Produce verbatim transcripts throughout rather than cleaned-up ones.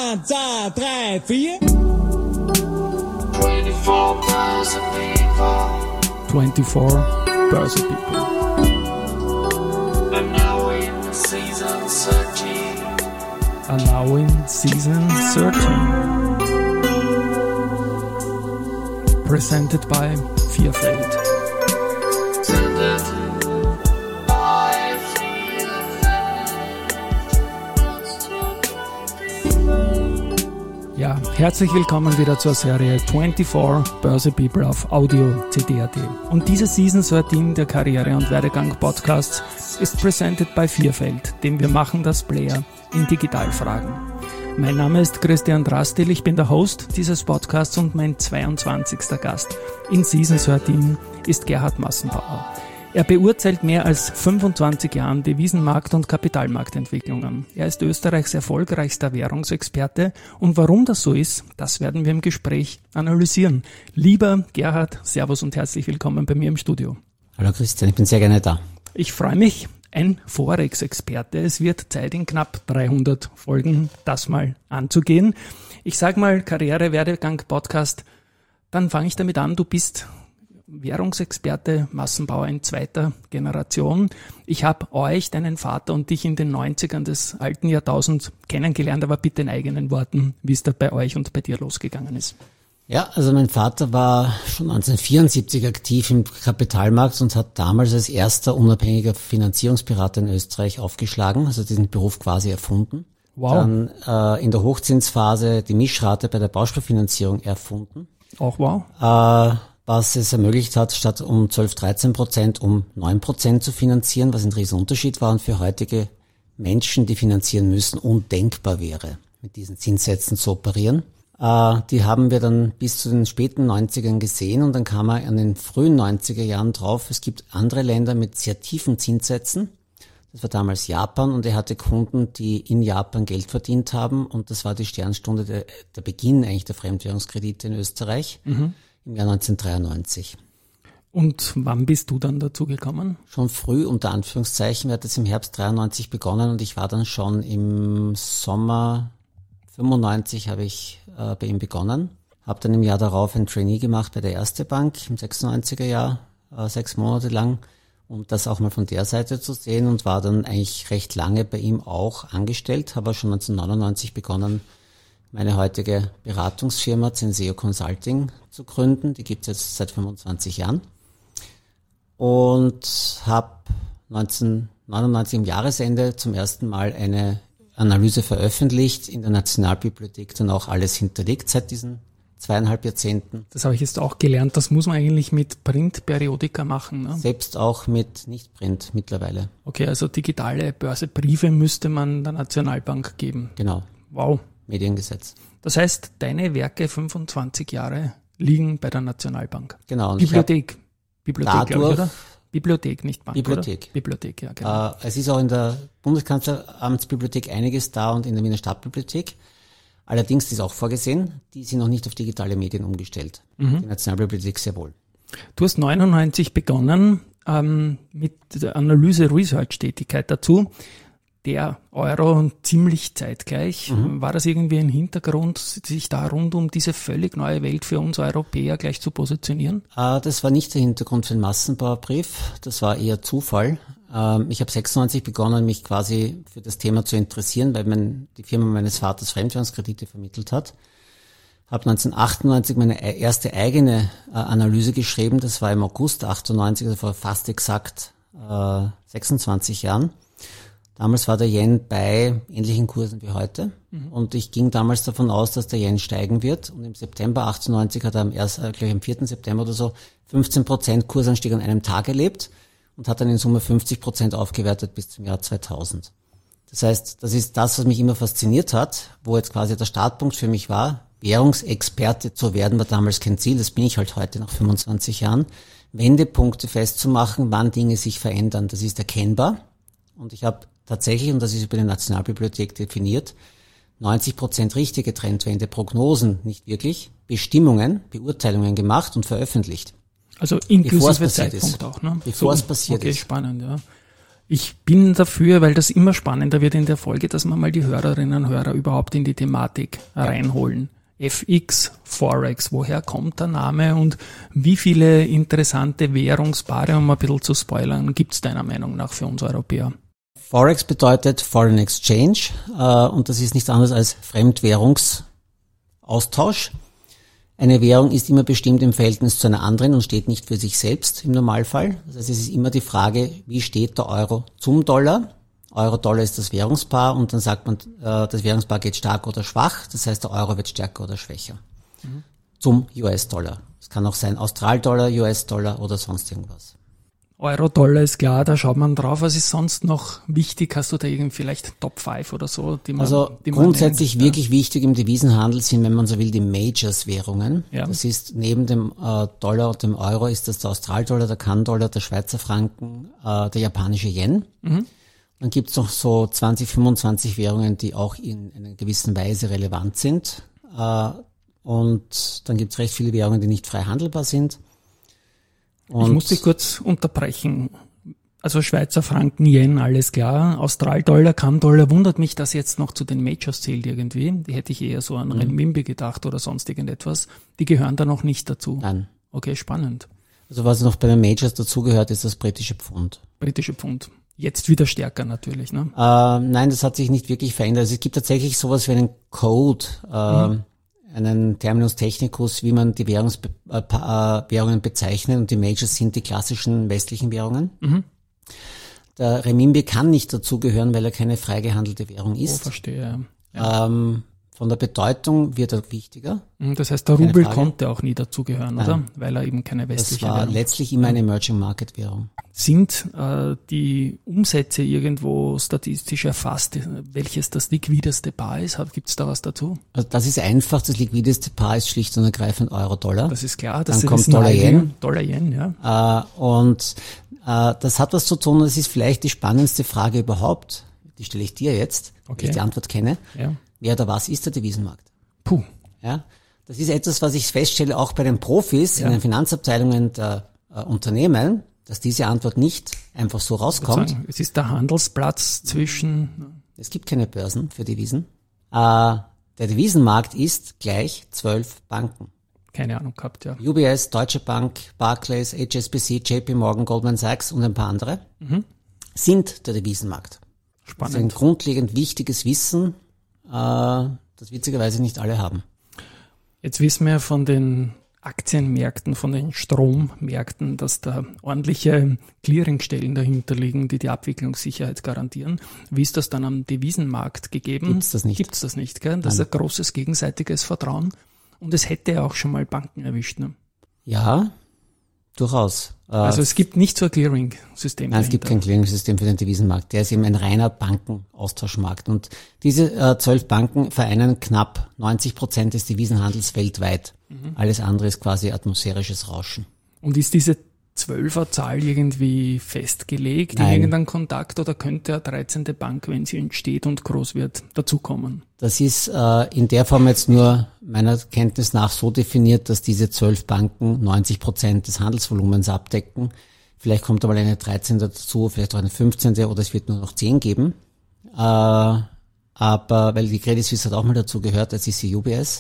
Eins, zwei, drei, vier. twenty-four Börse People. twenty-four Börse People. And now in season thirteen. And now in season thirteen. Presented by Vierfeld. Ja, herzlich willkommen wieder zur Serie twenty-four Börse People auf Audio C D punkt A T. Und diese Season thirteen der Karriere- und Werdegang-Podcasts ist presented by Vierfeld, dem wir machen das Player in Digitalfragen. Mein Name ist Christian Drastil, ich bin der Host dieses Podcasts und mein zweiundzwanzigster Gast in Season thirteen ist Gerhard Massenbauer. Er beurteilt mehr als fünfundzwanzig Jahren Devisenmarkt- und Kapitalmarktentwicklungen. Er ist Österreichs erfolgreichster Währungsexperte und warum das so ist, das werden wir im Gespräch analysieren. Lieber Gerhard, Servus und herzlich willkommen bei mir im Studio. Hallo Christian, ich bin sehr gerne da. Ich freue mich, ein Forex-Experte. Es wird Zeit, in knapp dreihundert Folgen das mal anzugehen. Ich sage mal Karriere, Werdegang, Podcast, dann fange ich damit an, du bist Währungsexperte, Massenbauer in zweiter Generation. Ich habe euch, deinen Vater und dich in den neunzigern des alten Jahrtausends kennengelernt, aber bitte in eigenen Worten, wie es da bei euch und bei dir losgegangen ist. Ja, also mein Vater war schon neunzehnhundertvierundsiebzig aktiv im Kapitalmarkt und hat damals als erster unabhängiger Finanzierungsberater in Österreich aufgeschlagen, also diesen Beruf quasi erfunden. Wow. Dann äh, in der Hochzinsphase die Mischrate bei der Baustofffinanzierung erfunden. Auch wow. Äh, was es ermöglicht hat, statt um zwölf, dreizehn Prozent um neun Prozent zu finanzieren, was ein Riesenunterschied war und für heutige Menschen, die finanzieren müssen, undenkbar wäre, mit diesen Zinssätzen zu operieren. Äh, die haben wir dann bis zu den späten neunzigern gesehen und dann kam er an den frühen neunziger Jahren drauf, es gibt andere Länder mit sehr tiefen Zinssätzen. Das war damals Japan und er hatte Kunden, die in Japan Geld verdient haben und das war die Sternstunde, der, der Beginn eigentlich der Fremdwährungskredite in Österreich. Mhm. Im Jahr neunzehnhundertdreiundneunzig. Und wann bist du dann dazu gekommen? Schon früh, unter Anführungszeichen. Wir hatten es im Herbst dreiundneunzig begonnen und ich war dann schon im Sommer fünfundneunzig habe ich äh, bei ihm begonnen. Habe dann im Jahr darauf ein Trainee gemacht bei der Erste Bank im sechsundneunziger Jahr, äh, sechs Monate lang, um das auch mal von der Seite zu sehen und war dann eigentlich recht lange bei ihm auch angestellt. Habe schon neunzehnhundertneunundneunzig begonnen, meine heutige Beratungsfirma Zenseo Consulting zu gründen. Die gibt es jetzt seit fünfundzwanzig Jahren. Und habe neunzehnhundertneunundneunzig im Jahresende zum ersten Mal eine Analyse veröffentlicht, in der Nationalbibliothek dann auch alles hinterlegt seit diesen zweieinhalb Jahrzehnten. Das habe ich jetzt auch gelernt, das muss man eigentlich mit Printperiodika machen, ne? Selbst auch mit Nicht-Print mittlerweile. Okay, also digitale Börsebriefe müsste man der Nationalbank geben. Genau. Wow. Mediengesetz. Das heißt, deine Werke fünfundzwanzig Jahre liegen bei der Nationalbank. Genau. Und Bibliothek. Bibliothek, glaube ich, oder? Bibliothek, nicht Bank, Bibliothek. Oder? Bibliothek, ja, genau. Äh, es ist auch in der Bundeskanzleramtsbibliothek einiges da und in der Wiener Stadtbibliothek. Allerdings ist auch vorgesehen, die sind noch nicht auf digitale Medien umgestellt. Mhm. Die Nationalbibliothek sehr wohl. Du hast neunundneunzig begonnen ähm, mit der Analyse-Research-Tätigkeit dazu. Der Euro ziemlich zeitgleich. Mhm. War das irgendwie ein Hintergrund, sich da rund um diese völlig neue Welt für uns Europäer gleich zu positionieren? Äh, das war nicht der Hintergrund für den Massenbauerbrief, das war eher Zufall. Ähm, ich habe sechsundneunzig begonnen, mich quasi für das Thema zu interessieren, weil mein, die Firma meines Vaters Fremdwährungskredite vermittelt hat. Habe neunzehnhundertachtundneunzig meine erste eigene äh, Analyse geschrieben, das war im August achtundneunzig, also vor fast exakt äh, sechsundzwanzig Jahren. Damals war der Yen bei ähnlichen Kursen wie heute mhm. und ich ging damals davon aus, dass der Yen steigen wird und im September achtundneunzig hat er am, ersten, äh, gleich am vierten September oder so fünfzehn Prozent Kursanstieg an einem Tag erlebt und hat dann in Summe fünfzig Prozent aufgewertet bis zum Jahr zweitausend. Das heißt, das ist das, was mich immer fasziniert hat, wo jetzt quasi der Startpunkt für mich war. Währungsexperte zu werden war damals kein Ziel, das bin ich halt heute nach fünfundzwanzig Jahren. Wendepunkte festzumachen, wann Dinge sich verändern, das ist erkennbar und ich habe tatsächlich, und das ist über die Nationalbibliothek definiert, neunzig Prozent richtige Trendwende, Prognosen, nicht wirklich, Bestimmungen, Beurteilungen gemacht und veröffentlicht. Also inklusive Zeitpunkt auch, ne? Bevor so, es passiert okay, ist. Spannend, ja. Ich bin dafür, weil das immer spannender wird in der Folge, dass wir mal die Hörerinnen und Hörer überhaupt in die Thematik reinholen. F X, Forex, woher kommt der Name und wie viele interessante Währungspaare, um ein bisschen zu spoilern, gibt es deiner Meinung nach für uns Europäer? Forex bedeutet Foreign Exchange äh, und das ist nichts anderes als Fremdwährungsaustausch. Eine Währung ist immer bestimmt im Verhältnis zu einer anderen und steht nicht für sich selbst im Normalfall. Das heißt, es ist immer die Frage, wie steht der Euro zum Dollar? Euro-Dollar ist das Währungspaar und dann sagt man, äh, das Währungspaar geht stark oder schwach. Das heißt, der Euro wird stärker oder schwächer mhm. zum U S-Dollar. Es kann auch sein Austral-Dollar, U S-Dollar oder sonst irgendwas. Euro-Dollar ist klar, da schaut man drauf. Was ist sonst noch wichtig? Hast du da irgendwie vielleicht Top fünf oder so? Die man, also die man grundsätzlich nennt? wirklich ja. wichtig im Devisenhandel sind, wenn man so will, die Majors-Währungen. Ja. Das ist neben dem äh, Dollar und dem Euro ist das der Austral-Dollar, der Kan-Dollar, der Schweizer Franken, äh, der japanische Yen. Mhm. Dann gibt's noch so zwanzig, fünfundzwanzig Währungen, die auch in einer gewissen Weise relevant sind. Äh, und dann gibt's recht viele Währungen, die nicht frei handelbar sind. Und ich muss dich kurz unterbrechen. Also Schweizer Franken, Yen, alles klar. Austral-Dollar, Kan-Dollar, wundert mich, dass jetzt noch zu den Majors zählt irgendwie. Die hätte ich eher so an mhm. Renminbi gedacht oder sonst irgendetwas. Die gehören da noch nicht dazu. Nein. Okay, spannend. Also was noch bei den Majors dazugehört, ist das britische Pfund. Britische Pfund. Jetzt wieder stärker natürlich, ne? Äh, nein, das hat sich nicht wirklich verändert. Also es gibt tatsächlich sowas wie einen Code, äh, mhm. einen Terminus technicus, wie man die Währungsbe- äh, äh, Währungen bezeichnet, und die Majors sind die klassischen westlichen Währungen. Mhm. Der Renminbi kann nicht dazugehören, weil er keine frei gehandelte Währung ist. Oh, verstehe. Ja. Ähm, von der Bedeutung wird er wichtiger. Das heißt, der Rubel konnte auch nie dazugehören, oder? Weil er eben keine westliche Währung ist. Das war letztlich immer eine Emerging Market Währung. Sind äh, die Umsätze irgendwo statistisch erfasst, welches das liquideste Paar ist? Gibt es da was dazu? Also das ist einfach, das liquideste Paar ist schlicht und ergreifend Euro-Dollar. Das ist klar. Das Dann kommt Dollar-Yen. Dollar-Yen, ja. Äh, und äh, das hat was zu tun, das ist vielleicht die spannendste Frage überhaupt. Die stelle ich dir jetzt, okay. weil ich die Antwort kenne. Ja. Wer oder was ist der Devisenmarkt? Puh. Ja, das ist etwas, was ich feststelle, auch bei den Profis ja. in den Finanzabteilungen der äh, Unternehmen, dass diese Antwort nicht einfach so rauskommt. Sagen, es ist der Handelsplatz zwischen... Es gibt keine Börsen für Devisen. Äh, der Devisenmarkt ist gleich zwölf Banken. Keine Ahnung gehabt, ja. U B S, Deutsche Bank, Barclays, H S B C, J P Morgan, Goldman Sachs und ein paar andere mhm. sind der Devisenmarkt. Spannend. Das ist ein grundlegend wichtiges Wissen, das witzigerweise nicht alle haben. Jetzt wissen wir von den Aktienmärkten, von den Strommärkten, dass da ordentliche Clearingstellen dahinter liegen, die die Abwicklungssicherheit garantieren. Wie ist das dann am Devisenmarkt gegeben? Gibt's das nicht. Gibt's das nicht, gell? Das Nein. ist ein großes gegenseitiges Vertrauen. Und es hätte ja auch schon mal Banken erwischt, ne? Ja, durchaus. Also es gibt nicht so ein Clearing-System. Nein, es gibt kein Clearing-System für den Devisenmarkt. Der ist eben ein reiner Bankenaustauschmarkt. Und diese äh, zwölf Banken vereinen knapp neunzig Prozent des Devisenhandels weltweit. Mhm. Alles andere ist quasi atmosphärisches Rauschen. Und ist diese Zwölferzahl irgendwie festgelegt Nein. in irgendeinem Kontakt, oder könnte eine dreizehnte Bank, wenn sie entsteht und groß wird, dazukommen? Das ist äh, in der Form jetzt nur meiner Kenntnis nach so definiert, dass diese zwölf Banken neunzig Prozent des Handelsvolumens abdecken. Vielleicht kommt aber eine dreizehnte dazu, vielleicht auch eine fünfzehnte oder es wird nur noch zehn geben. Äh, aber weil die Credit Suisse hat auch mal dazu gehört, das ist die U B S.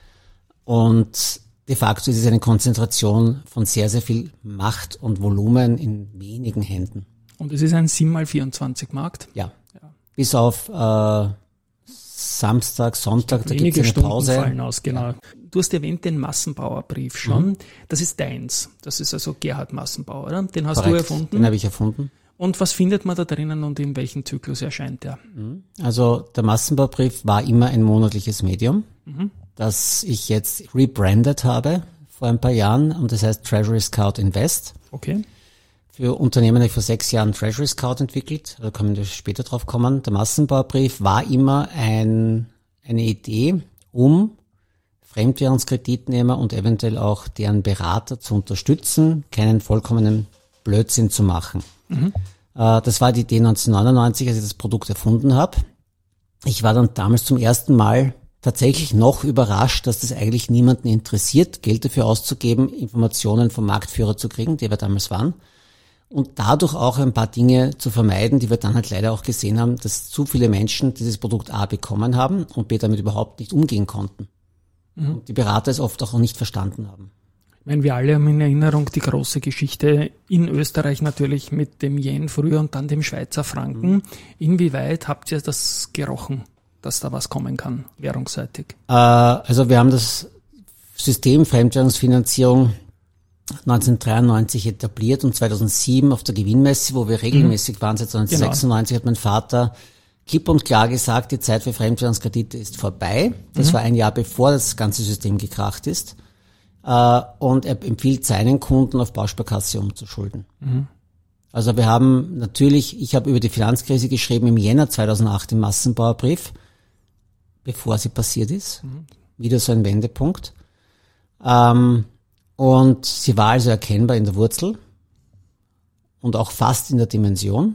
Und de facto ist es eine Konzentration von sehr, sehr viel Macht und Volumen in wenigen Händen. Und es ist ein sieben mal vierundzwanzig Markt? Ja. ja. Bis auf äh, Samstag, Sonntag, da gibt es eine Stunden Pause. Fallen aus, genau. Ja. Du hast erwähnt den Massenbauerbrief schon. Mhm. Das ist deins. Das ist also Gerhard Massenbauer, oder? Den hast Korrekt. du erfunden? Den habe ich erfunden. Und was findet man da drinnen und in welchem Zyklus erscheint der? Also der Massenbaubrief war immer ein monatliches Medium, mhm. das ich jetzt rebrandet habe vor ein paar Jahren, und das heißt Treasury Scout Invest. Okay. Für Unternehmen habe ich vor sechs Jahren Treasury Scout entwickelt, da können wir später drauf kommen. Der Massenbaubrief war immer ein, eine Idee, um Fremdwährungskreditnehmer und eventuell auch deren Berater zu unterstützen, keinen vollkommenen Blödsinn zu machen. Mhm. Das war die Idee neunzehnhundertneunundneunzig, als ich das Produkt erfunden habe. Ich war dann damals zum ersten Mal tatsächlich noch überrascht, dass das eigentlich niemanden interessiert, Geld dafür auszugeben, Informationen vom Marktführer zu kriegen, die wir damals waren. und dadurch auch ein paar Dinge zu vermeiden, die wir dann halt leider auch gesehen haben, dass zu viele Menschen dieses Produkt A bekommen haben und B damit überhaupt nicht umgehen konnten. Mhm. Und die Berater es oft auch nicht verstanden haben. Ich meine, wir alle haben in Erinnerung die große Geschichte in Österreich natürlich mit dem Yen früher und dann dem Schweizer Franken. Mhm. Inwieweit habt ihr das gerochen, dass da was kommen kann, währungsseitig? Äh, also wir haben das System Fremdwährungsfinanzierung neunzehnhundertdreiundneunzig etabliert und zweitausendsieben auf der Gewinnmesse, wo wir regelmäßig mhm. waren, seit neunzehnhundertsechsundneunzig genau. hat mein Vater klipp und klar gesagt, die Zeit für Fremdwährungskredite ist vorbei. Das mhm. war ein Jahr bevor das ganze System gekracht ist. Und er empfiehlt seinen Kunden, auf Bausparkasse umzuschulden. Mhm. Also wir haben natürlich, ich habe über die Finanzkrise geschrieben im Jänner zweitausendacht im Massenbauerbrief, bevor sie passiert ist. Mhm. Wieder so ein Wendepunkt. Ähm, und sie war also erkennbar in der Wurzel und auch fast in der Dimension.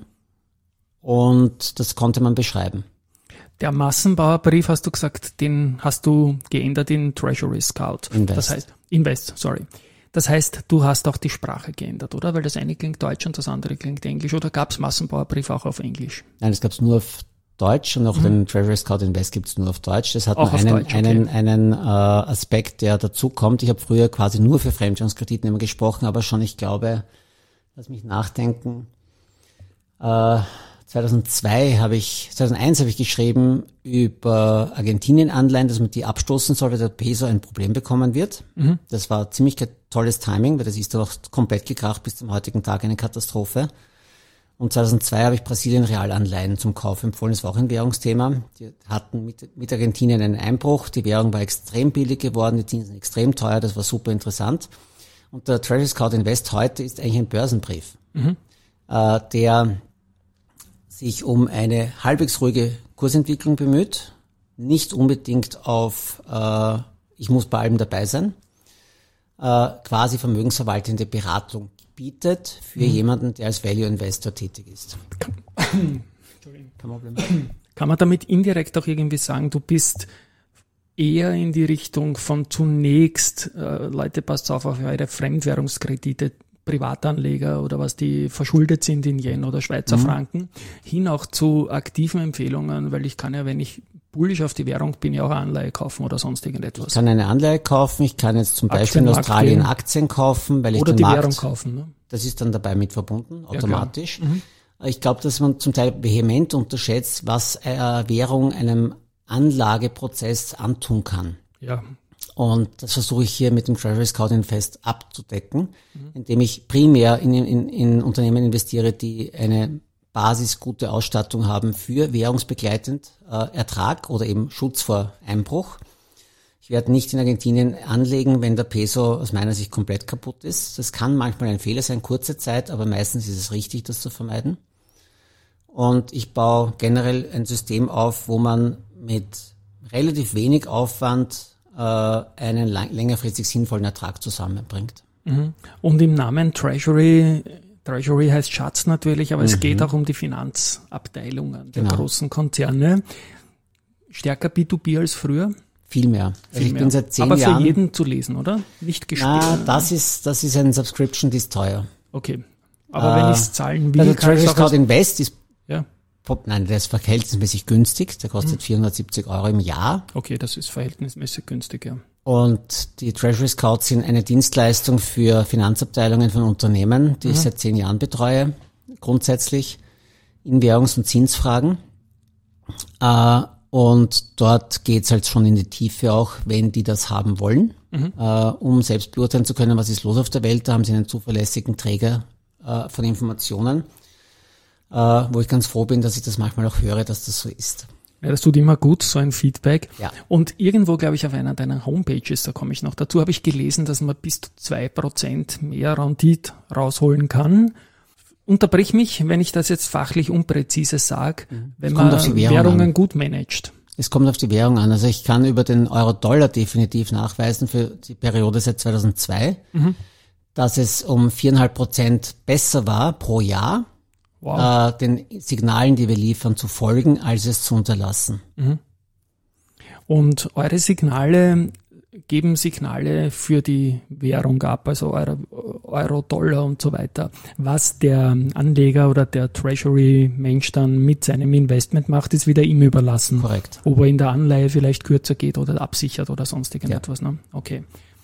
Und das konnte man beschreiben. Der Massenbauerbrief, hast du gesagt, den hast du geändert in Treasury Scout. Invest. Das heißt, Invest, sorry. Das heißt, du hast auch die Sprache geändert, oder? Weil das eine klingt Deutsch und das andere klingt Englisch. Oder gab es Massenbauerbrief auch auf Englisch? Nein, es gab es nur auf Deutsch und auch mhm. den Treasury Scout Invest gibt es nur auf Deutsch. Das hat auch nur einen, Deutsch, okay. einen, einen äh, Aspekt, der dazu kommt. Ich habe früher quasi nur für Fremdwährungskredite immer gesprochen, aber schon, ich glaube, lass mich nachdenken, äh, zweitausendzwei habe ich, zweitausendeins habe ich geschrieben über Argentinien-Anleihen, dass man die abstoßen soll, weil der Peso ein Problem bekommen wird. Mhm. Das war ziemlich tolles Timing, weil das ist dann auch komplett gekracht bis zum heutigen Tag, eine Katastrophe. Und zweitausendzwei habe ich Brasilien-Realanleihen zum Kauf empfohlen. Das war auch ein Währungsthema. Die hatten mit, mit Argentinien einen Einbruch. Die Währung war extrem billig geworden, die Zinsen extrem teuer. Das war super interessant. Und der Treasury Scout Invest heute ist eigentlich ein Börsenbrief, mhm. äh, der sich um eine halbwegs ruhige Kursentwicklung bemüht, nicht unbedingt auf, äh, ich muss bei allem dabei sein, äh, quasi vermögensverwaltende Beratung bietet für mhm. jemanden, der als Value Investor tätig ist. Kein Problem. Kann man damit indirekt auch irgendwie sagen, du bist eher in die Richtung von zunächst, äh, Leute, passt auf auf eure Fremdwährungskredite, Privatanleger oder was, die verschuldet sind in Yen oder Schweizer mhm. Franken, hin auch zu aktiven Empfehlungen, weil ich kann ja, wenn ich bullisch auf die Währung bin, ja auch eine Anleihe kaufen oder sonst irgendetwas. Ich kann eine Anleihe kaufen, ich kann jetzt zum Beispiel in Australien Aktien kaufen, weil ich oder den die Markt, Währung kaufen. Ne? Das ist dann dabei mit verbunden, automatisch. Ja, mhm. Ich glaube, dass man zum Teil vehement unterschätzt, was äh, Währung einem Anlageprozess antun kann. Ja. Und das versuche ich hier mit dem Treasury Scout Invest abzudecken, mhm. indem ich primär in, in, in Unternehmen investiere, die eine basisgute Ausstattung haben für währungsbegleitend äh, Ertrag oder eben Schutz vor Einbruch. Ich werde nicht in Argentinien anlegen, wenn der Peso aus meiner Sicht komplett kaputt ist. Das kann manchmal ein Fehler sein, kurze Zeit, aber meistens ist es richtig, das zu vermeiden. Und ich baue generell ein System auf, wo man mit relativ wenig Aufwand einen lang, längerfristig sinnvollen Ertrag zusammenbringt. Und im Namen Treasury, Treasury heißt Schatz natürlich, aber mhm. es geht auch um die Finanzabteilungen der genau. großen Konzerne. Stärker B zwei B als früher? Viel mehr. Also Viel ich mehr. bin seit zehn aber Jahren. für jeden zu lesen, oder? Nicht gespielt. Na, das ist, das ist ein Subscription, die ist teuer. Okay. Aber äh, wenn ich es zahlen will, also Treasury Scout Invest ist ja. Nein, der ist verhältnismäßig günstig. Der kostet mhm. vierhundertsiebzig Euro im Jahr. Okay, das ist verhältnismäßig günstig, ja. Und die Treasury Scouts sind eine Dienstleistung für Finanzabteilungen von Unternehmen, die mhm. ich seit zehn Jahren betreue, grundsätzlich in Währungs- und Zinsfragen. Äh, und dort geht's halt schon in die Tiefe auch, wenn die das haben wollen, mhm. äh, um selbst beurteilen zu können, was ist los auf der Welt. Da haben sie einen zuverlässigen Träger äh, von Informationen. Uh, wo ich ganz froh bin, dass ich das manchmal auch höre, dass das so ist. Ja, das tut immer gut, so ein Feedback. Ja. Und irgendwo, glaube ich, auf einer deiner Homepages, da komme ich noch dazu, habe ich gelesen, dass man bis zu zwei Prozent mehr Rendite rausholen kann. Unterbrich mich, wenn ich das jetzt fachlich unpräzise sage, mhm. wenn man Währungen an. gut managt. Es kommt auf die Währung an. Also ich kann über den Euro-Dollar definitiv nachweisen für die Periode seit zweitausendzwei, mhm. dass es um viereinhalb Prozent besser war pro Jahr, wow. äh, den Signalen, die wir liefern, zu folgen, als es zu unterlassen. Mhm. Und eure Signale geben Signale für die Währung ab, also eure, Euro, Dollar und so weiter. Was der Anleger oder der Treasury-Mensch dann mit seinem Investment macht, ist wieder ihm überlassen. Korrekt. Ob er in der Anleihe vielleicht kürzer geht oder absichert oder sonst irgendetwas. Ja. Ne? Okay.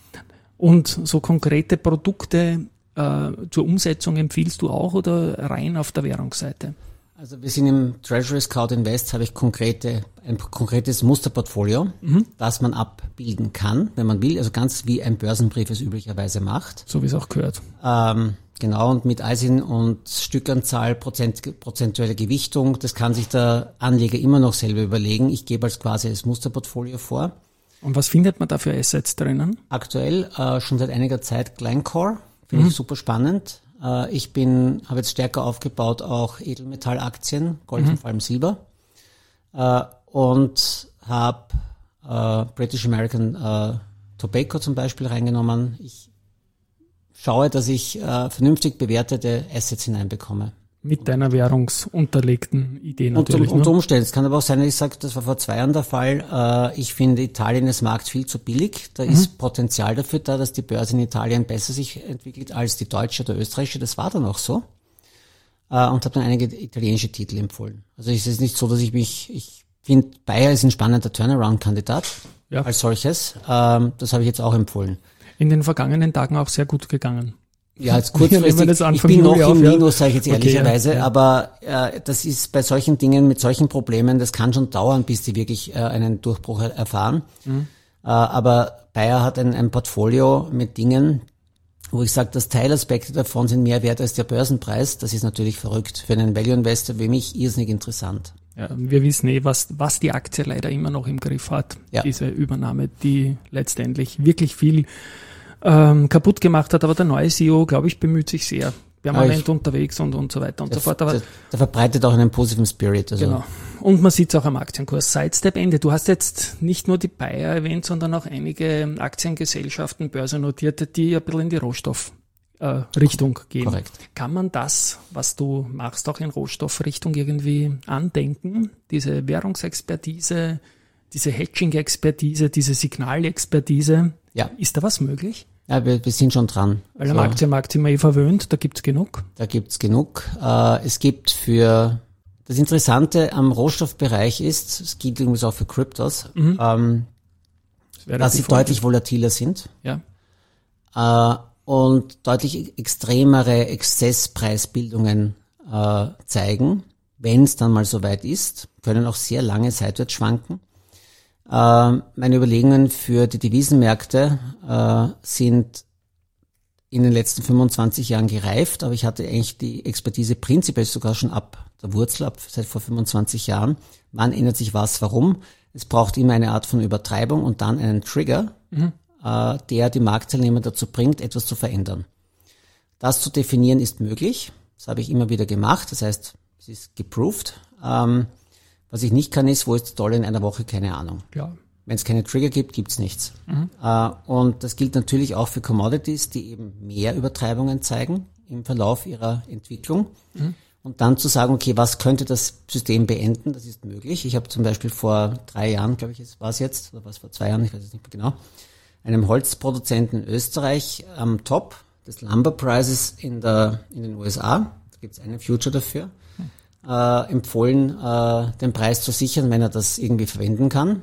Und so konkrete Produkte äh, zur Umsetzung empfiehlst du auch oder rein auf der Währungsseite? Also wir sind im Treasury Scout Invest, habe ich konkrete, ein konkretes Musterportfolio, mhm. das man abbilden kann, wenn man will, also ganz wie ein Börsenbrief es üblicherweise macht. So wie es auch gehört. Ähm, genau, und mit Eisen und Stückanzahl, Prozent, prozentuelle Gewichtung, das kann sich der Anleger immer noch selber überlegen. Ich gebe als quasi das Musterportfolio vor. Und was findet man da für Assets drinnen? Aktuell äh, schon seit einiger Zeit Glencore, finde mhm. ich super spannend. Ich bin, habe jetzt stärker aufgebaut auch Edelmetallaktien, Gold mhm. und vor allem Silber, äh, und habe äh, British American äh, Tobacco zum Beispiel reingenommen. Ich schaue, dass ich äh, vernünftig bewertete Assets hineinbekomme. Mit deiner währungsunterlegten Idee natürlich. Und, und Umständen. Es kann aber auch sein, dass ich sage, das war vor zwei Jahren der Fall. Äh, ich finde Italien als Markt viel zu billig. Da mhm. ist Potenzial dafür da, dass die Börse in Italien besser sich entwickelt als die deutsche oder österreichische. Das war dann auch so. Äh, und habe dann einige italienische Titel empfohlen. Also es ist nicht so, dass ich mich, ich finde, Bayer ist ein spannender Turnaround-Kandidat ja. als solches. Ähm, das habe ich jetzt auch empfohlen. In den vergangenen Tagen auch sehr gut gegangen. Ja, jetzt kurzfristig, ich bin noch im Minus, sage ich jetzt ehrlicherweise, okay, ja, ja. aber äh, das ist bei solchen Dingen, mit solchen Problemen, das kann schon dauern, bis die wirklich äh, einen Durchbruch erfahren. Mhm. Äh, aber Bayer hat ein, ein Portfolio mit Dingen, wo ich sage, dass Teilaspekte davon sind mehr wert als der Börsenpreis. Das ist natürlich verrückt. Für einen Value-Investor wie mich irrsinnig interessant. Ja, wir wissen eh, was, was die Aktie leider immer noch im Griff hat. Ja. Diese Übernahme, die letztendlich wirklich viel Ähm, kaputt gemacht hat, aber der neue C E O, glaube ich, bemüht sich sehr, permanent ja, unterwegs und, und so weiter und der, so fort. Aber der, der verbreitet auch einen positiven Spirit. Also. Genau. Und man sieht es auch am Aktienkurs. Sidestep Ende. Du hast jetzt nicht nur die Bayer erwähnt, sondern auch einige Aktiengesellschaften, börsennotierte, die ein bisschen in die Rohstoffrichtung äh, gehen. Korrekt. Kann man das, was du machst, auch in Rohstoffrichtung irgendwie andenken? Diese Währungsexpertise, diese Hedging-Expertise, diese Signalexpertise. Ja. Ist da was möglich? Ja, wir, wir sind schon dran. Weil am so, Aktienmarkt sind wir eh verwöhnt, da gibt's genug. Da gibt's genug. Äh, es gibt für, das Interessante am Rohstoffbereich ist, es gilt übrigens auch für Kryptos, mhm. ähm, das dass sie deutlich volatiler sind. Ja. Äh, und deutlich extremere Exzesspreisbildungen äh, zeigen, wenn es dann mal soweit ist, können auch sehr lange seitwärts schwanken. Äh, meine Überlegungen für die Devisenmärkte äh, sind in den letzten fünfundzwanzig Jahren gereift, aber ich hatte eigentlich die Expertise prinzipiell sogar schon ab der Wurzel, ab seit vor fünfundzwanzig Jahren. Wann ändert sich was, warum? Es braucht immer eine Art von Übertreibung und dann einen Trigger, mhm. äh, der die Marktteilnehmer dazu bringt, etwas zu verändern. Das zu definieren ist möglich. Das habe ich immer wieder gemacht. Das heißt, es ist geproved. Ähm, Was ich nicht kann, ist, wo ist der Dollar in einer Woche? Keine Ahnung. Ja. Wenn es keine Trigger gibt, gibt's nichts. Mhm. Äh, und das gilt natürlich auch für Commodities, die eben mehr Übertreibungen zeigen im Verlauf ihrer Entwicklung. Mhm. Und dann zu sagen, okay, was könnte das System beenden? Das ist möglich. Ich habe zum Beispiel vor drei Jahren, glaube ich, war es jetzt, oder war es vor zwei Jahren, ich weiß es nicht mehr genau, einem Holzproduzenten in Österreich am Top des Lumber Prices in der in den U S A, da gibt's einen Future dafür, Äh, empfohlen, äh, den Preis zu sichern, wenn er das irgendwie verwenden kann.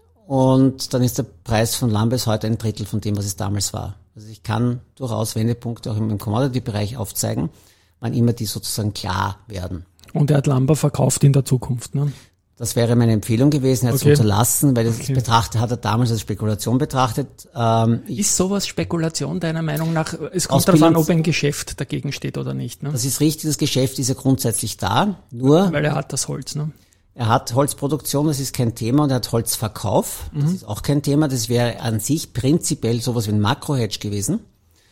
Und dann ist der Preis von Lambes heute ein Drittel von dem, was es damals war. Also ich kann durchaus Wendepunkte auch im Commodity-Bereich aufzeigen, wann immer die sozusagen klar werden. Und er hat Lumber verkauft in der Zukunft, ne? Das wäre meine Empfehlung gewesen, er hat okay. es unterlassen, weil das okay. betrachtet, hat er damals als Spekulation betrachtet. Ähm, ist sowas Spekulation deiner Meinung nach? Es kommt darauf an, ob ein Geschäft dagegen steht oder nicht. Ne? Das ist richtig, das Geschäft ist ja grundsätzlich da, nur... Weil er hat das Holz, ne? Er hat Holzproduktion, das ist kein Thema, und er hat Holzverkauf, das mhm. ist auch kein Thema. Das wäre an sich prinzipiell sowas wie ein Makro-Hedge gewesen.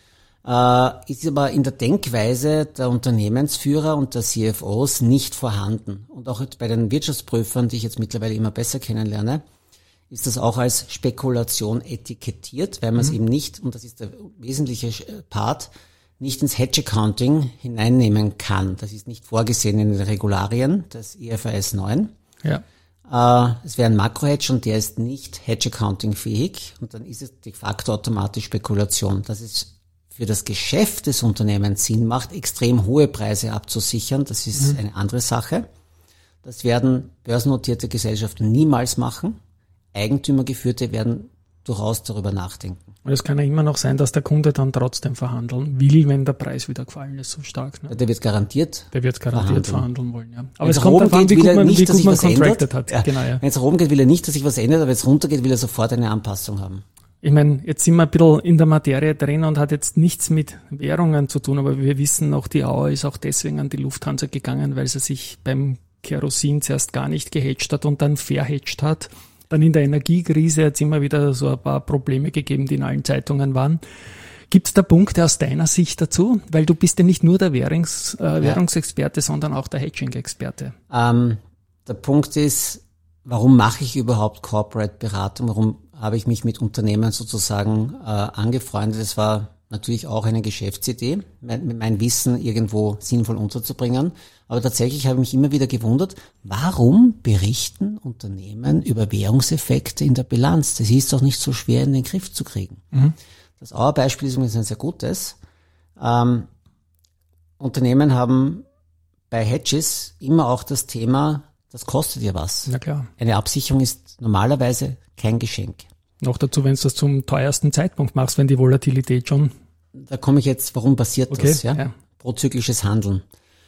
Äh, ist aber in der Denkweise der Unternehmensführer und der C F Os nicht vorhanden. Und auch bei den Wirtschaftsprüfern, die ich jetzt mittlerweile immer besser kennenlerne, ist das auch als Spekulation etikettiert, weil man es mhm. eben nicht, und das ist der wesentliche Part, nicht ins Hedge-Accounting hineinnehmen kann. Das ist nicht vorgesehen in den Regularien des I F R S neun. Ja. Äh, es wäre ein Makro-Hedge und der ist nicht Hedge-Accounting-fähig und dann ist es de facto automatisch Spekulation. Das ist für das Geschäft des Unternehmens Sinn macht, extrem hohe Preise abzusichern, das ist mhm. eine andere Sache. Das werden börsennotierte Gesellschaften niemals machen. Eigentümergeführte werden durchaus darüber nachdenken. Und es kann ja immer noch sein, dass der Kunde dann trotzdem verhandeln will, wenn der Preis wieder gefallen ist, so stark. Ne? Der wird garantiert Der wird garantiert verhandeln, verhandeln wollen, ja. Aber wenn's es kommt davon, wie gut man, nicht, wie gut man was contracted ändert. hat. Ja. Genau, ja. Wenn es oben geht, will er nicht, dass sich was ändert, aber wenn es runter geht, will er sofort eine Anpassung haben. Ich meine, jetzt sind wir ein bisschen in der Materie drin und hat jetzt nichts mit Währungen zu tun, aber wir wissen noch, die Auer ist auch deswegen an die Lufthansa gegangen, weil sie sich beim Kerosin zuerst gar nicht gehedged hat und dann verhedged hat. Dann in der Energiekrise hat es immer wieder so ein paar Probleme gegeben, die in allen Zeitungen waren. Gibt es da Punkte aus deiner Sicht dazu? Weil du bist ja nicht nur der Währungs, äh, Währungsexperte, sondern auch der Hedging-Experte. Ähm, der Punkt ist, warum mache ich überhaupt Corporate-Beratung? Warum habe ich mich mit Unternehmen sozusagen äh, angefreundet? Das war natürlich auch eine Geschäftsidee, mein, mein Wissen irgendwo sinnvoll unterzubringen. Aber tatsächlich habe ich mich immer wieder gewundert, warum berichten Unternehmen über Währungseffekte in der Bilanz? Das ist doch nicht so schwer in den Griff zu kriegen. Mhm. Das Auer-Beispiel ist übrigens ein sehr gutes. Ähm, Unternehmen haben bei Hedges immer auch das Thema, das kostet ja was. Na klar. Eine Absicherung ist normalerweise kein Geschenk. Noch dazu, wenn du das zum teuersten Zeitpunkt machst, wenn die Volatilität schon... Da komme ich jetzt, warum passiert okay, das? Ja? ja. Prozyklisches Handeln.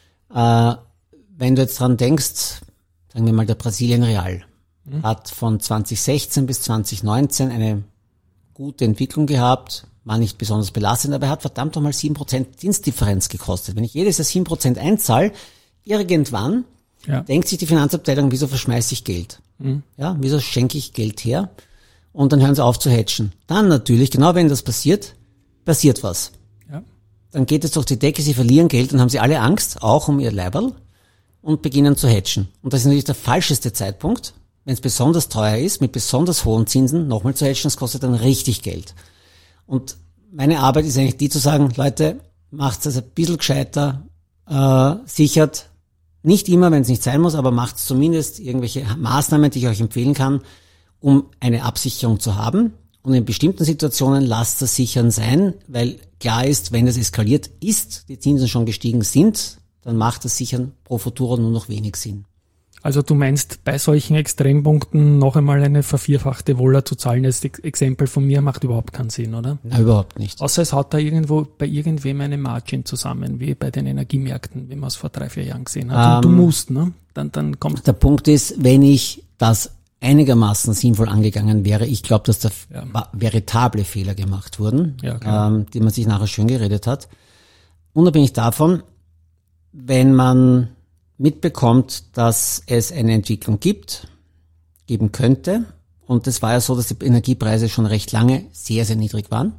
Äh, wenn du jetzt dran denkst, sagen wir mal der Brasilien Real, mhm. hat von zwanzig sechzehn bis zwanzig neunzehn eine gute Entwicklung gehabt, war nicht besonders belastend, aber er hat verdammt nochmal sieben Prozent Zinsdifferenz gekostet. Wenn ich jedes Jahr sieben Prozent einzahle, irgendwann ja. denkt sich die Finanzabteilung, wieso verschmeiße ich Geld? Mhm. Ja, wieso schenke ich Geld her? Und dann hören sie auf zu hedgen. Dann natürlich, genau wenn das passiert, passiert was. Ja. Dann geht es durch die Decke, sie verlieren Geld, dann haben sie alle Angst, auch um ihr Leiberl, und beginnen zu hedgen. Und das ist natürlich der falscheste Zeitpunkt, wenn es besonders teuer ist, mit besonders hohen Zinsen, nochmal zu hedgen, das kostet dann richtig Geld. Und meine Arbeit ist eigentlich die zu sagen, Leute, macht es ein bisschen gescheiter, äh, sichert, nicht immer, wenn es nicht sein muss, aber macht zumindest irgendwelche Maßnahmen, die ich euch empfehlen kann, um eine Absicherung zu haben. Und in bestimmten Situationen lasst das Sichern sein, weil klar ist, wenn es eskaliert ist, die Zinsen schon gestiegen sind, dann macht das Sichern pro Futuro nur noch wenig Sinn. Also du meinst, bei solchen Extrempunkten noch einmal eine vervierfachte Vola zu zahlen, das Exempel von mir macht überhaupt keinen Sinn, oder? Nein, überhaupt nicht. Außer es hat da irgendwo bei irgendwem eine Margin zusammen, wie bei den Energiemärkten, wie man es vor drei, vier Jahren gesehen hat. Und ähm, du musst, ne? Dann, dann kommt. Der Punkt ist, wenn ich das einigermaßen sinnvoll angegangen wäre, ich glaube, dass da ja. veritable Fehler gemacht wurden, ja, ähm, die man sich nachher schön geredet hat. Unabhängig davon, wenn man mitbekommt, dass es eine Entwicklung gibt, geben könnte, und es war ja so, dass die Energiepreise schon recht lange sehr, sehr niedrig waren.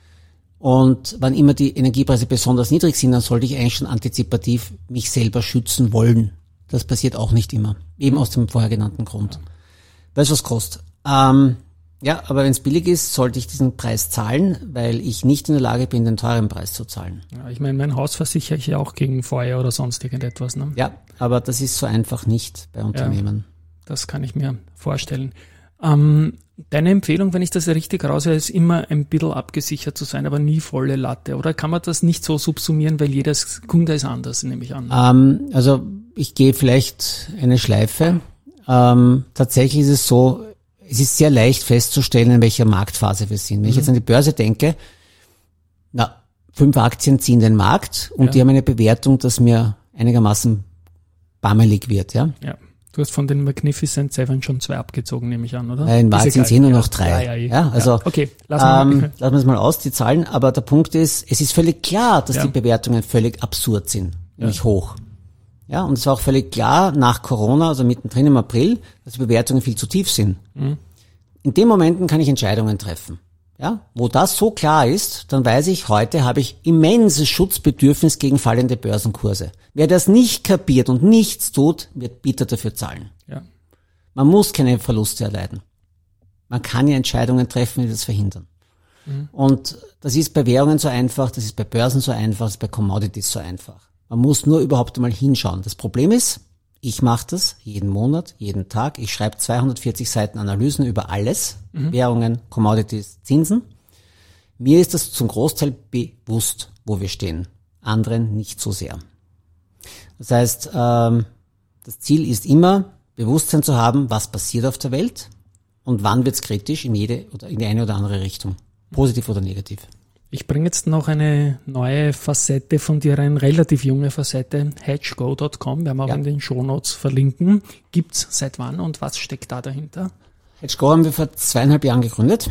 Und wann immer die Energiepreise besonders niedrig sind, dann sollte ich eigentlich schon antizipativ mich selber schützen wollen. Das passiert auch nicht immer, eben aus dem vorher genannten Grund. Weil es was kostet. Ähm, ja, aber wenn es billig ist, sollte ich diesen Preis zahlen, weil ich nicht in der Lage bin, den teuren Preis zu zahlen. Ja, ich meine, mein Haus versichere ich ja auch gegen Feuer oder sonst irgendetwas. Ne? Ja, aber das ist so einfach nicht bei Unternehmen. Ja, das kann ich mir vorstellen. Ähm, deine Empfehlung, wenn ich das richtig raushöre, ist immer ein bisschen abgesichert zu sein, aber nie volle Latte. Oder kann man das nicht so subsumieren, weil jedes Kunde ist anders, nehme ich an? Ähm, also ich gehe vielleicht eine Schleife. Ähm, tatsächlich ist es so, es ist sehr leicht festzustellen, in welcher Marktphase wir sind. Wenn mhm. ich jetzt an die Börse denke, na, fünf Aktien ziehen den Markt und ja. die haben eine Bewertung, dass mir einigermaßen bammelig wird, ja. Ja. Du hast von den Magnificent Seven schon zwei abgezogen, nehme ich an, oder? Nein, in Wahrheit sind es eh nur noch drei. Ja, ja, ja, also, ja. Okay, lassen wir, ähm, lassen wir es mal aus, die Zahlen. Aber der Punkt ist, es ist völlig klar, dass ja. die Bewertungen völlig absurd sind, nämlich ja. hoch. Ja, und es war auch völlig klar nach Corona, also mittendrin im April, dass die Bewertungen viel zu tief sind. Mhm. In den Momenten kann ich Entscheidungen treffen. Ja, wo das so klar ist, dann weiß ich, heute habe ich immenses Schutzbedürfnis gegen fallende Börsenkurse. Wer das nicht kapiert und nichts tut, wird bitter dafür zahlen. Ja. Man muss keine Verluste erleiden. Man kann ja Entscheidungen treffen, die das verhindern. Mhm. Und das ist bei Währungen so einfach, das ist bei Börsen so einfach, das ist bei Commodities so einfach. Man muss nur überhaupt einmal hinschauen. Das Problem ist, ich mache das jeden Monat, jeden Tag. Ich schreibe zweihundertvierzig Seiten Analysen über alles. Mhm. Währungen, Commodities, Zinsen. Mir ist das zum Großteil bewusst, wo wir stehen. Anderen nicht so sehr. Das heißt, ähm, das Ziel ist immer, Bewusstsein zu haben, was passiert auf der Welt und wann wird's kritisch in jede oder in die eine oder andere Richtung. Positiv oder negativ. Ich bringe jetzt noch eine neue Facette von dir, eine relativ junge Facette, hedgego Punkt com, werden wir auch Ja. in den Shownotes verlinken. Gibt's seit wann und was steckt da dahinter? hedgego haben wir vor zweieinhalb Jahren gegründet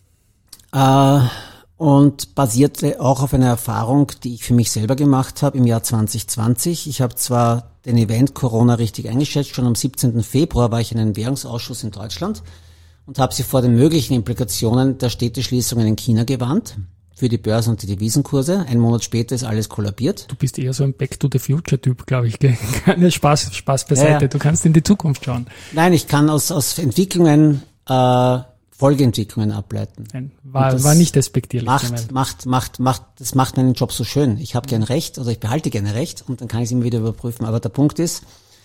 äh, und basierte auch auf einer Erfahrung, die ich für mich selber gemacht habe im Jahr zwanzig zwanzig. Ich habe zwar den Event Corona richtig eingeschätzt, schon am siebzehnten Februar war ich in einem Währungsausschuss in Deutschland und habe sie vor den möglichen Implikationen der Städteschließungen in China gewarnt. Für die Börsen und die Devisenkurse. Ein Monat später ist alles kollabiert. Du bist eher so ein Back-to-the-Future-Typ, glaube ich. Gell? Keine Spaß, Spaß beiseite. Ja, ja. Du kannst in die Zukunft schauen. Nein, ich kann aus, aus Entwicklungen äh, Folgeentwicklungen ableiten. Nein, war, das war nicht despektierlich Macht, gemeint. macht, macht, macht, das macht meinen Job so schön. Ich habe gern Recht, oder ich behalte gerne Recht und dann kann ich es immer wieder überprüfen. Aber der Punkt ist,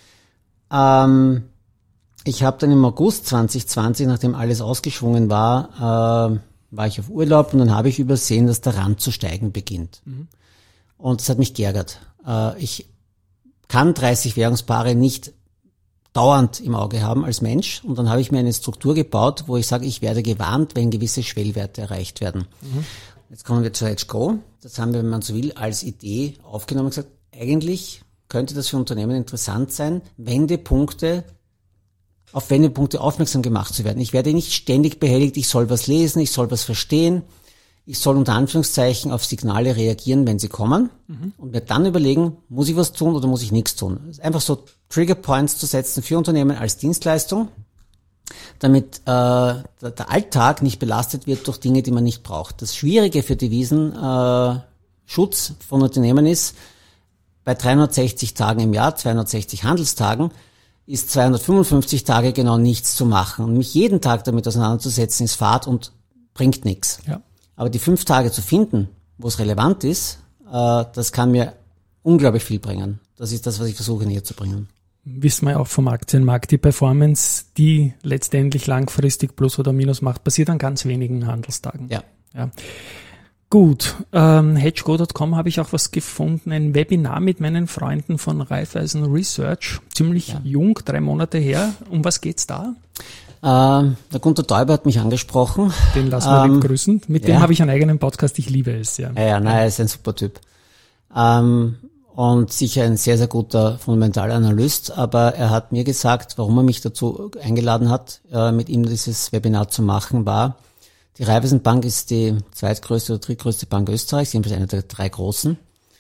ähm, ich habe dann im August zwanzig zwanzig, nachdem alles ausgeschwungen war, äh, war ich auf Urlaub und dann habe ich übersehen, dass der Rand zu steigen beginnt. Mhm. Und das hat mich geärgert. Äh, ich kann dreißig Währungspaare nicht dauernd im Auge haben als Mensch und dann habe ich mir eine Struktur gebaut, wo ich sage, ich werde gewarnt, wenn gewisse Schwellwerte erreicht werden. Mhm. Jetzt kommen wir zu hedgego. Das haben wir, wenn man so will, als Idee aufgenommen und gesagt, eigentlich könnte das für Unternehmen interessant sein, Wendepunkte auf Wendepunkte aufmerksam gemacht zu werden. Ich werde nicht ständig behelligt, ich soll was lesen, ich soll was verstehen, ich soll unter Anführungszeichen auf Signale reagieren, wenn sie kommen mhm. und mir dann überlegen, muss ich was tun oder muss ich nichts tun. Einfach so Trigger Points zu setzen für Unternehmen als Dienstleistung, damit äh, der, der Alltag nicht belastet wird durch Dinge, die man nicht braucht. Das Schwierige für Devisenschutz äh, Schutz von Unternehmen ist, bei dreihundertsechzig Tagen im Jahr, zweihundertsechzig Handelstagen, ist zweihundertfünfundfünfzig Tage genau nichts zu machen. Und mich jeden Tag damit auseinanderzusetzen, ist Fahrt und bringt nichts. Ja. Aber die fünf Tage zu finden, wo es relevant ist, äh, das kann mir unglaublich viel bringen. Das ist das, was ich versuche näher zu bringen. Wissen wir ja auch vom Aktienmarkt, die Performance, die letztendlich langfristig Plus oder Minus macht, passiert an ganz wenigen Handelstagen. Ja. Ja. Gut, ähm, hedgego Punkt com habe ich auch was gefunden, ein Webinar mit meinen Freunden von Raiffeisen Research, ziemlich Ja. jung, drei Monate her. Um was geht's da? Äh, der Gunter Täuber hat mich angesprochen. Den lassen wir Ähm, lieb grüßen. Mit ja. dem habe ich einen eigenen Podcast, ich liebe es. Ja, Ja, ja, nein, er ist ein super Typ. Ähm, und sicher ein sehr, sehr guter Fundamentalanalyst, aber er hat mir gesagt, warum er mich dazu eingeladen hat, äh, mit ihm dieses Webinar zu machen, war, die Raiffeisenbank ist die zweitgrößte oder drittgrößte Bank Österreichs, jedenfalls eine der drei großen,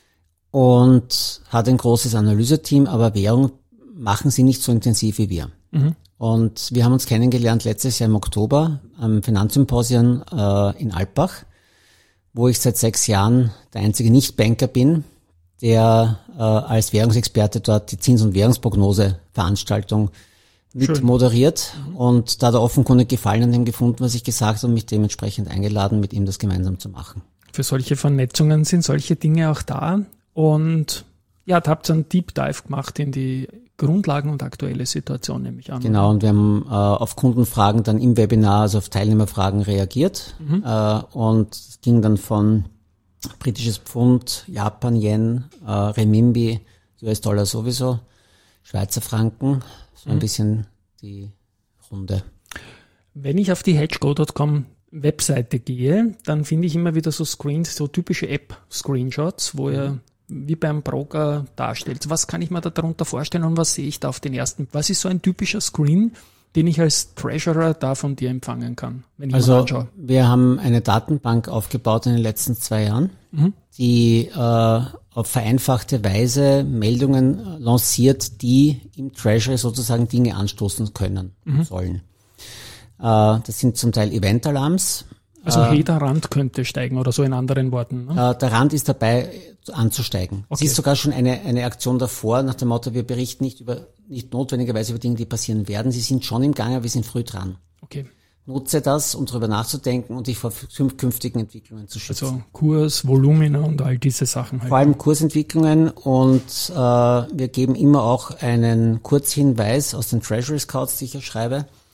und hat ein großes Analyseteam, aber Währung machen sie nicht so intensiv wie wir. Mhm. Und wir haben uns kennengelernt letztes Jahr im Oktober am Finanzsymposium äh, in Alpbach, wo ich seit sechs Jahren der einzige Nicht-Banker bin, der äh, als Währungsexperte dort die Zins- und Währungsprognose-Veranstaltung mit Schön. moderiert. Mhm. Und da hat er offenkundig Gefallen an dem gefunden, was ich gesagt habe, und mich dementsprechend eingeladen, mit ihm das gemeinsam zu machen. für solche Vernetzungen sind solche Dinge auch da. Und ja, da habt ihr einen Deep Dive gemacht in die Grundlagen und aktuelle Situation, nehme ich an. Genau, und wir haben äh, auf Kundenfragen dann im Webinar, also auf Teilnehmerfragen reagiert. Mhm. Äh, und es ging dann von britisches Pfund, Japan, Yen, äh, Renminbi, U S-Dollar sowieso, Schweizer Franken, so ein mhm. bisschen die Runde. Wenn ich auf die hedgego Punkt com Webseite gehe, dann finde ich immer wieder so Screens, so typische App-Screenshots, wo ihr wie beim Broker darstellt. Was kann ich mir da darunter vorstellen und was sehe ich da auf den ersten? Was ist so ein typischer Screen, den ich als Treasurer da von dir empfangen kann, wenn ich also, mal anschaue? Wir haben eine Datenbank aufgebaut in den letzten zwei Jahren, mhm. die äh, auf vereinfachte Weise Meldungen lanciert, die im Treasury sozusagen Dinge anstoßen können, mhm. sollen. Äh, das sind zum Teil Event-Alarms. Also hey, der Rand könnte steigen oder so in anderen Worten. Ne? Äh, der Rand ist dabei anzusteigen. Okay. Es ist sogar schon eine, eine Aktion davor, nach dem Motto, wir berichten nicht über, nicht notwendigerweise über Dinge, die passieren werden. Sie sind schon im Gange, wir sind früh dran. Okay. Nutze das, um darüber nachzudenken und dich vor künftigen Entwicklungen zu schützen. Also Kurs, Volumina und all diese Sachen halt. Vor allem Kursentwicklungen und äh, wir geben immer auch einen Kurzhinweis aus den Treasury Scouts, die ich ja schreibe,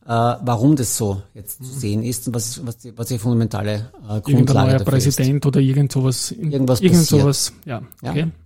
äh, warum das so jetzt mhm. zu sehen ist und was, was, die, was die fundamentale äh, Grundlage Irgendein neuer dafür Präsident ist. oder irgend sowas. Irgendwas irgend passiert. sowas, ja, okay. Ja.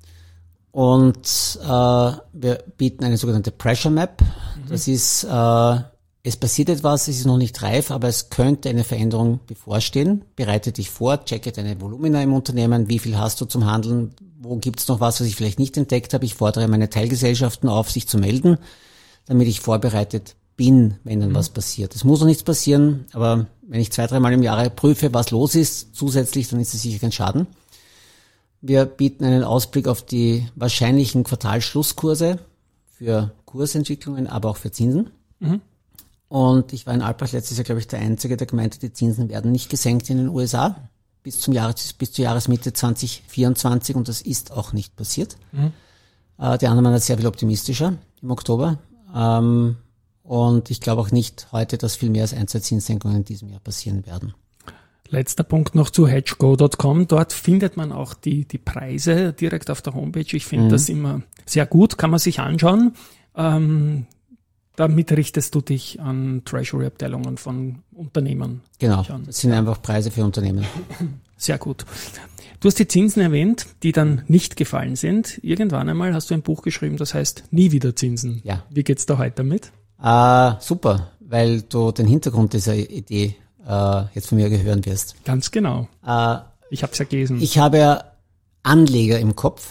Und äh, wir bieten eine sogenannte Pressure Map. Mhm. Das ist, äh, es passiert etwas, es ist noch nicht reif, aber es könnte eine Veränderung bevorstehen. Bereite dich vor, checke deine Volumina im Unternehmen, wie viel hast du zum Handeln, wo gibt's noch was, was ich vielleicht nicht entdeckt habe. Ich fordere meine Teilgesellschaften auf, sich zu melden, damit ich vorbereitet bin, wenn dann mhm. was passiert. Es muss noch nichts passieren, aber wenn ich zwei, dreimal im Jahr prüfe, was los ist, zusätzlich, dann ist es sicher kein Schaden. Wir bieten einen Ausblick auf die wahrscheinlichen Quartalsschlusskurse für Kursentwicklungen, aber auch für Zinsen. Mhm. Und ich war in Alpbach letztes Jahr, glaube ich, der Einzige, der gemeint hat, die Zinsen werden nicht gesenkt in den U S A bis zum Jahres, bis zur Jahresmitte zwanzig vierundzwanzig und das ist auch nicht passiert. Mhm. Äh, die anderen waren sehr viel optimistischer im Oktober. Ähm, und ich glaube auch nicht heute, dass viel mehr als ein, zwei Zinssenkungen in diesem Jahr passieren werden. Letzter Punkt noch zu hedgego Punkt com. Dort findet man auch die, die Preise direkt auf der Homepage. Ich finde mhm. das immer sehr gut, kann man sich anschauen. Ähm, damit richtest du dich an Treasury-Abteilungen von Unternehmen. Genau, das sind einfach Preise für Unternehmen. Sehr gut. Du hast die Zinsen erwähnt, die dann nicht gefallen sind. Irgendwann einmal hast du ein Buch geschrieben, das heißt Nie wieder Zinsen. Ja. Wie geht's da heute damit? Äh, super, weil du den Hintergrund dieser Idee äh, jetzt von mir hören wirst. Ganz genau. Äh, ich habe es ja gelesen. Ich habe ja Anleger im Kopf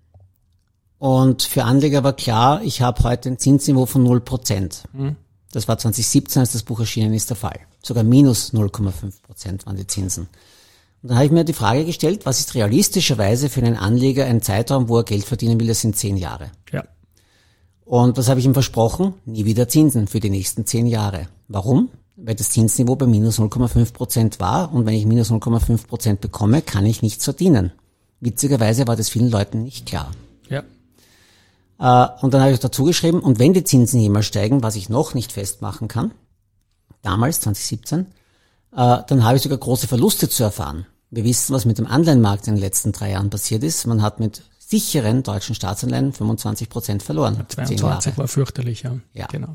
und für Anleger war klar, ich habe heute ein Zinsniveau von null Prozent. Mhm. Das war zwanzig siebzehn, als das Buch erschienen ist, der Fall. Sogar minus null Komma fünf Prozent waren die Zinsen. Und dann habe ich mir die Frage gestellt, was ist realistischerweise für einen Anleger ein Zeitraum, wo er Geld verdienen will, das sind zehn Jahre. Ja. Und was habe ich ihm versprochen? Nie wieder Zinsen für die nächsten zehn Jahre. Warum? Weil das Zinsniveau bei minus null Komma fünf Prozent war und wenn ich minus null Komma fünf Prozent bekomme, kann ich nichts verdienen. Witzigerweise war das vielen Leuten nicht klar. Ja. Äh, und dann habe ich dazu geschrieben, und wenn die Zinsen jemals steigen, was ich noch nicht festmachen kann, damals, zwanzig siebzehn, äh, dann habe ich sogar große Verluste zu erfahren. Wir wissen, was mit dem Anleihenmarkt in den letzten drei Jahren passiert ist. Man hat mit sicheren deutschen Staatsanleihen fünfundzwanzig Prozent verloren. zweiundzwanzig war fürchterlich, ja. Ja. Genau.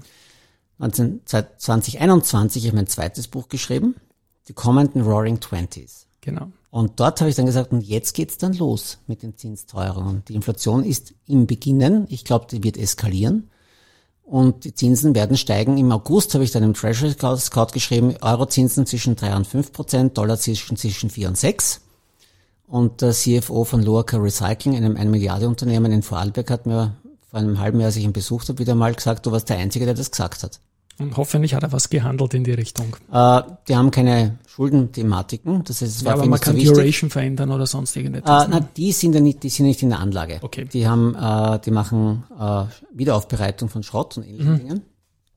zwanzig einundzwanzig habe ich mein zweites Buch geschrieben, die kommenden Roaring Twenties. Genau. Und dort habe ich dann gesagt, und jetzt geht's dann los mit den Zinsteuerungen. Die Inflation ist im Beginnen, ich glaube, die wird eskalieren und die Zinsen werden steigen. Im August habe ich dann im Treasury Scout geschrieben, Eurozinsen zwischen drei und fünf Prozent, Dollar zwischen, zwischen vier und sechs. Und der C F O von Loacker Recycling, einem ein Milliarden Unternehmen in Vorarlberg, hat mir vor einem halben Jahr, als ich ihn besucht habe, wieder mal gesagt, du warst der Einzige, der das gesagt hat. Und hoffentlich hat er was gehandelt in die Richtung. Äh, die haben keine Schuldenthematiken, das heißt, es war ja, für aber man mich kann so Duration verändern oder sonst irgendetwas. Äh, na, die sind ja nicht, die sind nicht in der Anlage. Okay. Die haben, äh, die machen äh, Wiederaufbereitung von Schrott und ähnlichen mhm. Dingen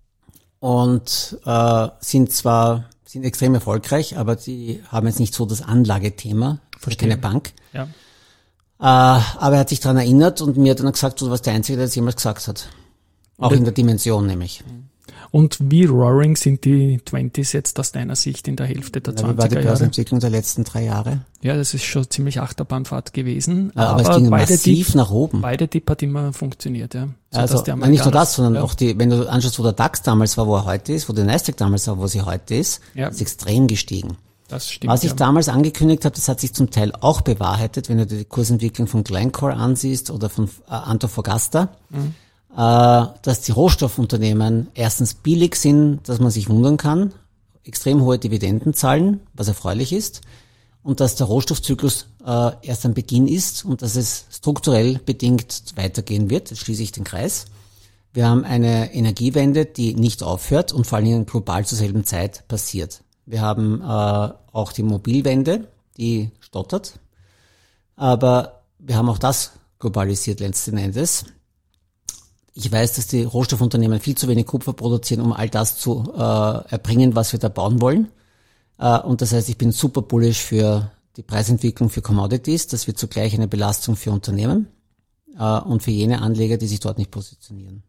und äh, sind zwar sind extrem erfolgreich, aber die haben jetzt nicht so das Anlagethema, keine Bank. Ja. Äh, aber er hat sich daran erinnert und mir hat dann gesagt, du warst der Einzige, der das jemals gesagt hat. Auch in der Dimension nämlich. Und wie roaring sind die Twenties jetzt aus deiner Sicht in der Hälfte der Ja, zwanziger wie war die Jahre? Börsenentwicklung der letzten drei Jahre? Ja, das ist schon ziemlich Achterbahnfahrt gewesen. Ja, aber, aber es ging massiv Dip, nach oben. Beide Dip hat immer funktioniert, ja. So, also der nicht nur das, sondern ja. auch die, wenn du anschaust, wo der DAX damals war, wo er heute ist, wo der Nasdaq damals war, wo sie heute ist, ja. ist extrem gestiegen. Das stimmt. Was ich ja. damals angekündigt habe, das hat sich zum Teil auch bewahrheitet, wenn du dir die Kursentwicklung von Glencore ansiehst oder von äh, Antofagasta, mhm. äh, dass die Rohstoffunternehmen erstens billig sind, dass man sich wundern kann, extrem hohe Dividenden zahlen, was erfreulich ist, und dass der Rohstoffzyklus äh, erst am Beginn ist und dass es strukturell bedingt weitergehen wird. Jetzt schließe ich den Kreis. Wir haben eine Energiewende, die nicht aufhört und vor allen Dingen global zur selben Zeit passiert. Wir haben äh, auch die Mobilwende, die stottert, aber wir haben auch das globalisiert letzten Endes. Ich weiß, dass die Rohstoffunternehmen viel zu wenig Kupfer produzieren, um all das zu äh, erbringen, was wir da bauen wollen. Äh, und das heißt, ich bin super bullish für die Preisentwicklung für Commodities. Das wird zugleich eine Belastung für Unternehmen äh, und für jene Anleger, die sich dort nicht positionieren.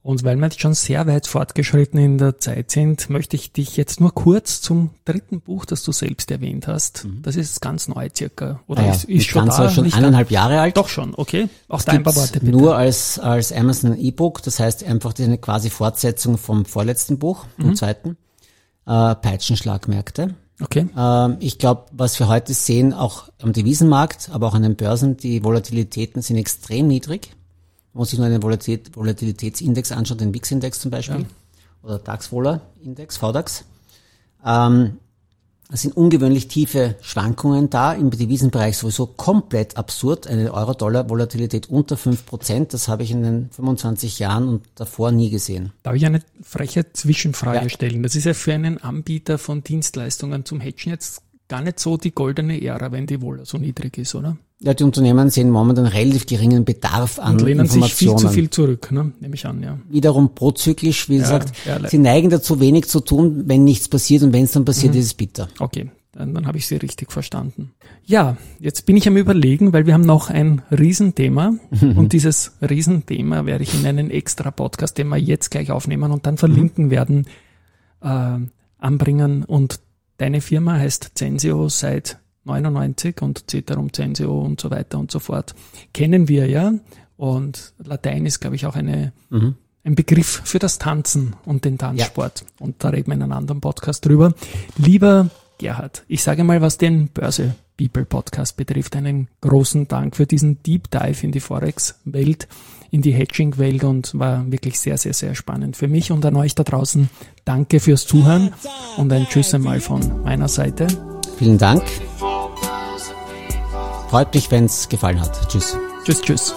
Und weil wir jetzt schon sehr weit fortgeschritten in der Zeit sind, möchte ich dich jetzt nur kurz zum dritten Buch, das du selbst erwähnt hast. Mhm. Das ist ganz neu circa. Oder ah ja, ist, ist schon da? schon eineinhalb Jahre alt. Doch schon, okay. Auch da ein paar Worte bitte. Nur als, als Amazon E-Book, das heißt einfach eine quasi Fortsetzung vom vorletzten Buch, vom mhm. zweiten, äh, Peitschenschlagmärkte. Okay. Ähm, ich glaube, was wir heute sehen, auch am Devisenmarkt, aber auch an den Börsen, die Volatilitäten sind extrem niedrig. Man muss sich nur einen Volatil- Volatilitätsindex anschauen, den V I X-Index zum Beispiel, ja. oder DAX-Vola-Index, V DAX. Ähm, es sind ungewöhnlich tiefe Schwankungen da, im Devisenbereich sowieso komplett absurd, eine Euro-Dollar-Volatilität unter fünf Prozent, das habe ich in den fünfundzwanzig Jahren und davor nie gesehen. Darf ich eine freche Zwischenfrage ja. stellen? Das ist ja für einen Anbieter von Dienstleistungen zum Hedgen jetzt gar nicht so die goldene Ära, wenn die Vola so niedrig ist, oder? Ja, die Unternehmen sehen momentan relativ geringen Bedarf an und lehnen Informationen. sich viel zu viel zurück, ne? Nehme ich an, ja. Wiederum prozyklisch, wie ja, gesagt, ja, sie neigen dazu, wenig zu tun, wenn nichts passiert, und wenn es dann passiert, mhm. ist es bitter. Okay, dann, dann habe ich Sie richtig verstanden. Ja, jetzt bin ich am Überlegen, weil wir haben noch ein Riesenthema und dieses Riesenthema werde ich in einen extra Podcast, den wir jetzt gleich aufnehmen und dann verlinken mhm. werden, äh, anbringen. Und deine Firma heißt Zensio seit neunundneunzig und Ceterum Censeo und so weiter und so fort. Kennen wir ja. Und Latein ist, glaube ich, auch eine, mhm. ein Begriff für das Tanzen und den Tanzsport. Ja. Und da reden wir in einem anderen Podcast drüber. Lieber Gerhard, ich sage mal, was den Börse People Podcast betrifft, einen großen Dank für diesen Deep Dive in die Forex-Welt, in die Hedging-Welt, und war wirklich sehr, sehr, sehr spannend für mich und an euch da draußen. Danke fürs Zuhören und ein Tschüss einmal von meiner Seite. Vielen Dank. Freut mich, wenn es gefallen hat. Tschüss. Tschüss, tschüss.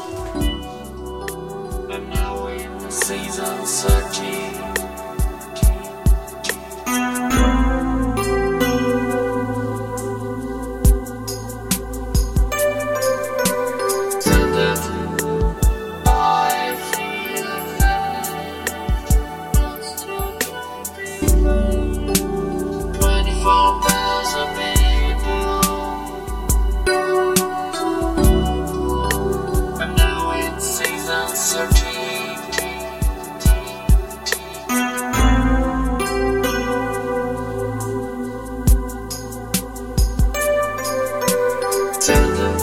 Tender